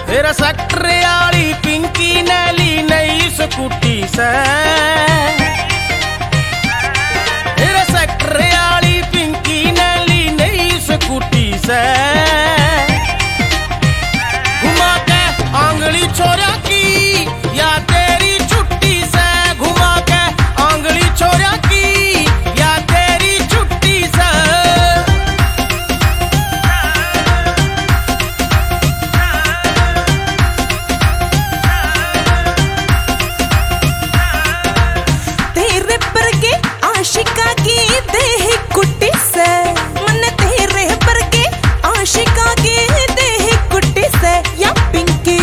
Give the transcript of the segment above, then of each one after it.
फिर सेक्टर आली पिंकी ने ली नई स्कूटी से। फिर सेक्टर आली पिंकी ने ली नई स्कूटी से। घुमा के आंगली छोरा की या तेरी छुट्टी से। घुमा के आंगली छोरा की या तेरी छुट्टी से। तेरे पर के आशिका की देह कुटी से। मन तेरे पर के आशिका की देह कुटी से। या पिंकी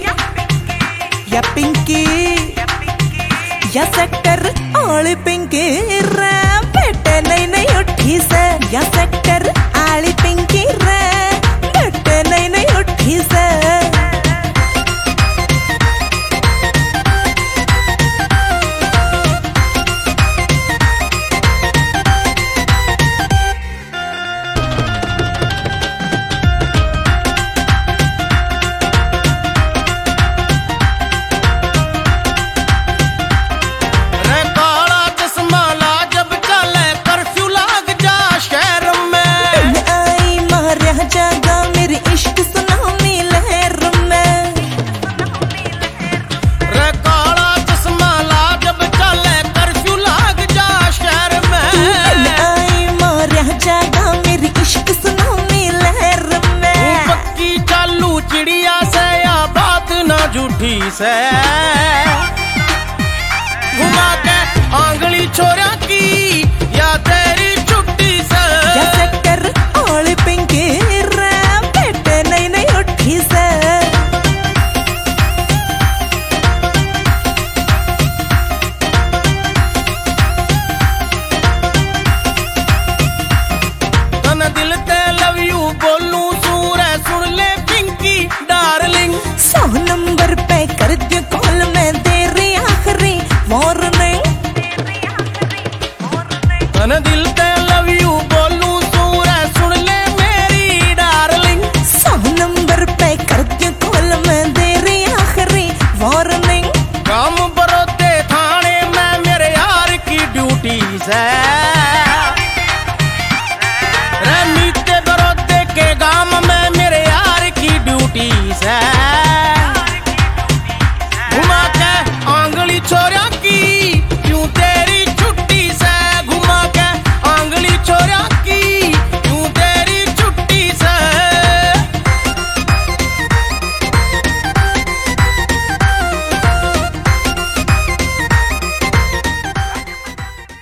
या सेक्टर आली पिंकी रे बेटे नहीं नहीं उठी से। या सेक्टर आली पिंकी रे बेटे नहीं नहीं उठी से। चिड़िया से या बात ना झूठी से। घुमा के आंगली छोरा